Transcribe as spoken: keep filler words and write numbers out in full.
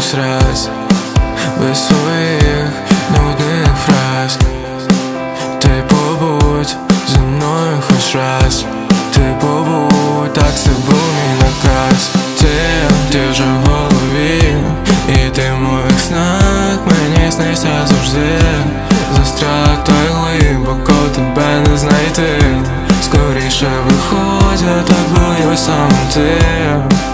якийсь раз, без своїх нудних фраз. Ти побудь зі мною хоч раз, ти побудь, так це був мій наказ. Ти, ти вже в голові, і ти в моїх снах мені сниться завжди. Застряг той глибоко, тебе не знайти. Скоріше виходь, я так боюсь сам ти.